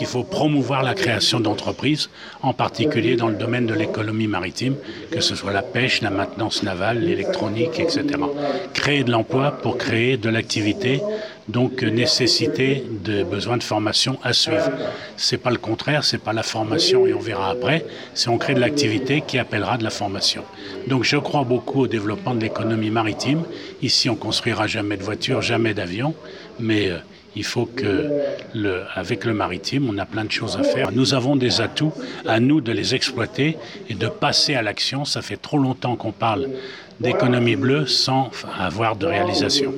faut promouvoir la création d'entreprises, en particulier dans le domaine de l'économie maritime, que ce soit la pêche, la maintenance navale, l'électronique, etc. Créer de l'emploi pour créer de l'activité, donc nécessiter de besoin de formation à suivre. C'est pas le contraire, c'est pas la formation et on verra après, c'est on crée de l'activité qui appellera de la formation. Donc je crois beaucoup au développement de l'économie maritime. Ici on construira jamais de voitures, jamais d'avions, mais il faut que, avec le maritime, on a plein de choses à faire. Nous avons des atouts, à nous de les exploiter et de passer à l'action. Ça fait trop longtemps qu'on parle d'économie bleue sans avoir de réalisation.